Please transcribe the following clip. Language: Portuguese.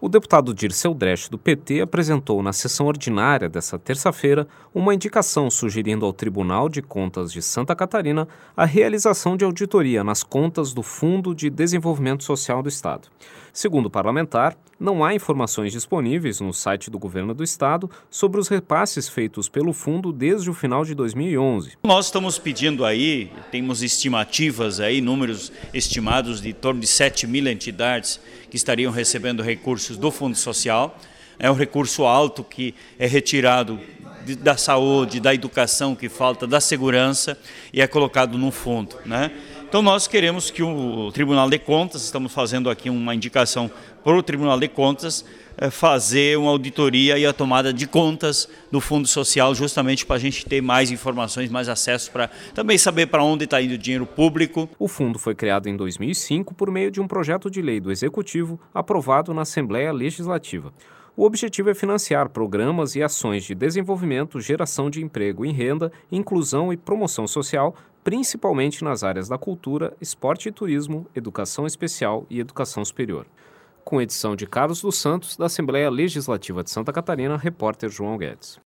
O deputado Dirceu Dresch, do PT, apresentou na sessão ordinária desta terça-feira uma indicação sugerindo ao Tribunal de Contas de Santa Catarina a realização de auditoria nas contas do Fundo de Desenvolvimento Social do Estado. Segundo o parlamentar, não há informações disponíveis no site do governo do Estado sobre os repasses feitos pelo fundo desde o final de 2011. Nós estamos pedindo aí, temos estimativas aí, números estimados de torno de 7 mil entidades que estariam recebendo recursos do Fundo Social. É um recurso alto que é retirado da saúde, da educação que falta, da segurança e é colocado no fundo, né? Então nós queremos que o Tribunal de Contas, estamos fazendo aqui uma indicação para o Tribunal de Contas, fazer uma auditoria e a tomada de contas do Fundo Social, justamente para a gente ter mais informações, mais acesso para também saber para onde está indo o dinheiro público. O fundo foi criado em 2005 por meio de um projeto de lei do Executivo aprovado na Assembleia Legislativa. O objetivo é financiar programas e ações de desenvolvimento, geração de emprego e renda, inclusão e promoção social, principalmente nas áreas da cultura, esporte e turismo, educação especial e educação superior. Com edição de Carlos dos Santos, da Assembleia Legislativa de Santa Catarina, repórter João Guedes.